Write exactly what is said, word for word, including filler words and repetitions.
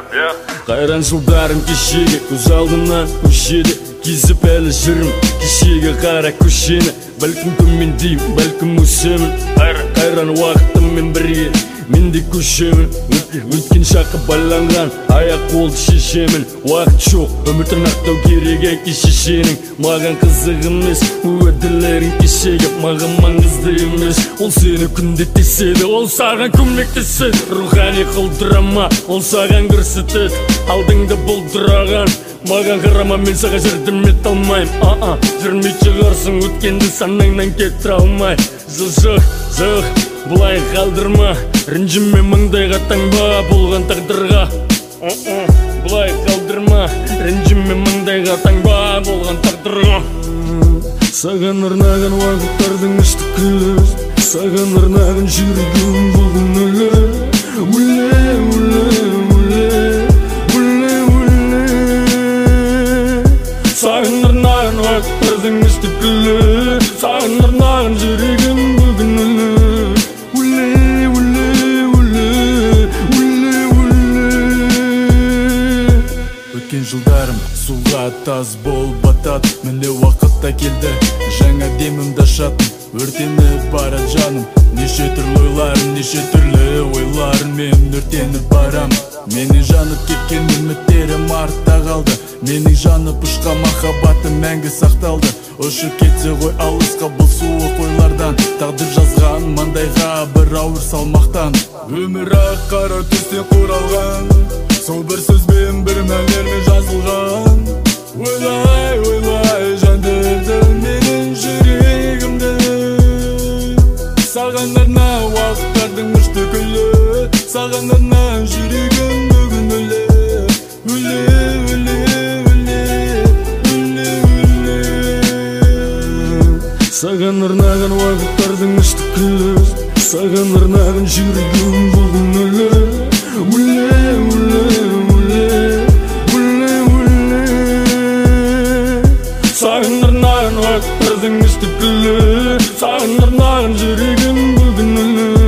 барып, я. Қайран жылдарым кешеге көз алдымнан көшеді, кезіп әлі жүрім кешеге қара көшені. Бәлкім төмендеймін, бәлкім өсемін, қайран уақытыммен бірге мен де көшемін. Өткен шақы байланған аяқ қолды шешемін. Уақыт жоқ, үмітін ақтау керек әке шешенің. Маған қызық емес уәделерің кешеге, маған маңызды емес. Ол сені күнде теседі, ол саған көмектеседі. Рухани құлдырама, ол саған көрсетеді. Алдыңды бұлдыраған маған қарама, мен саған жердім ет алмайым. А-а, жүрмей шығарсың өткенді санаңнан кетір алмай. Жоқ, жоқ, бұлай қалдырма, ренжіме маңдайға таңба болған тағдырға. Бұлай қалдырма, ренжіме маңдайға таңба болған тағдырға. Саған арнаған уақыттардың ішті күз, саған арнаған жүрегім бүгін өлі. Өлі, өлі, өлі, өлі, өлі. Саған арнаған уақыттардың ішті күз, саған арнаған жүрегім бүгін өлі. Өткен жылдарым суға таз бол батат, менде уақытта келді жаңа демімді шатын. Өртеніп бара жаным, неше түрлі ойларым, неше түрлі ойларым, мен өртеніп барам. Менің жанып кеткен үміттерім артта қалды, менің жанып ұшқан махаббатым мәңгі сақталды. Ұшып кетсе ғой алысқа бұл суық ойлардан, тағдыр жазған маңдайға бір ауыр салмақтан. Өмір ақ қара түстен құралған, сол бір сөзбен бір мәлермен жазылған. Ойлай, ойлай жандырды менің жүрегімді. Саған арна уақыттардың ұшты күлі, саған арна жүрегім бүгін өлі. Өлі, өлі, өлі, өлі, өлі. Саған арнаған уақыттардың ұшты күлі, саған арнаған жүрегім бүгін өлі. Өлі, өлі, өлі, өлі, өлі. Саған арнаған уақыттардың ішті күлі, саған арнаған жүрегім бүгін өлі.